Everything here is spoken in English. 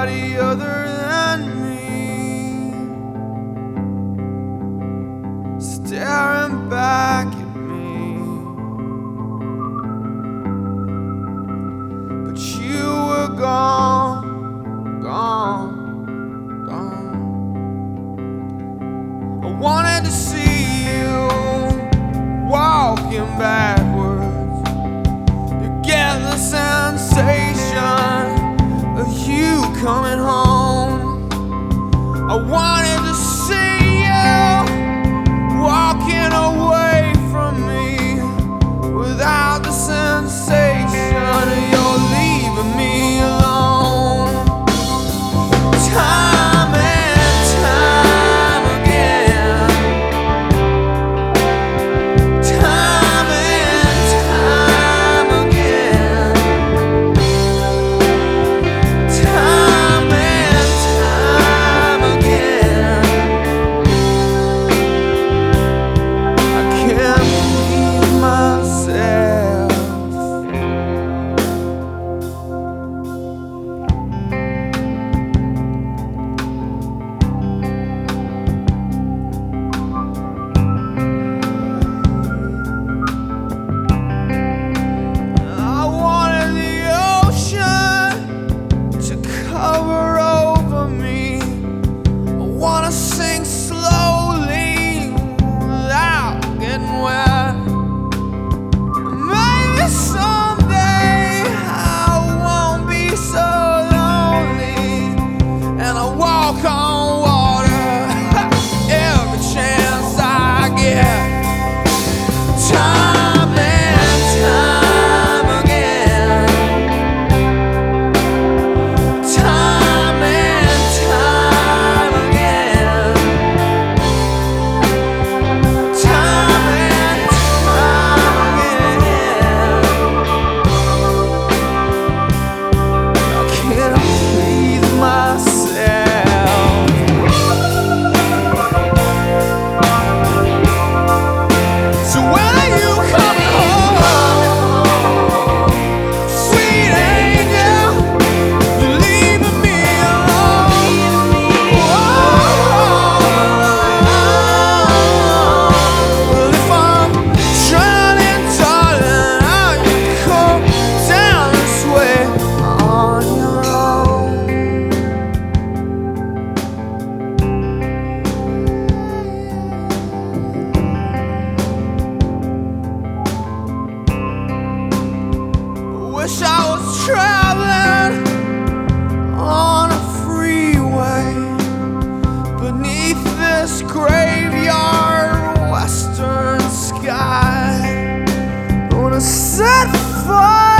somebody other than me, staring back at me. But you were gone, gone, gone. I wanted to see you walking backwards, to get the sensation of you coming home. I wanted to see you walking away from me without the sensation of your leaving me alone. Time and time again, time and time again, time and time again. I can't believe myself. I wanted the ocean to cover over me. I wanna sing slowly without getting wet. Maybe someday I won't be so lonely, and I walk on water every chance I get. Time and time again, time and time again, time and time again. I can't breathe myself. So when are you coming home, sweet angel? You're leaving me alone. Well, if I'm drowning, darling, I can come down this way on your own. Wish I was traveling on a freeway beneath this graveyard western sky. Gonna set fire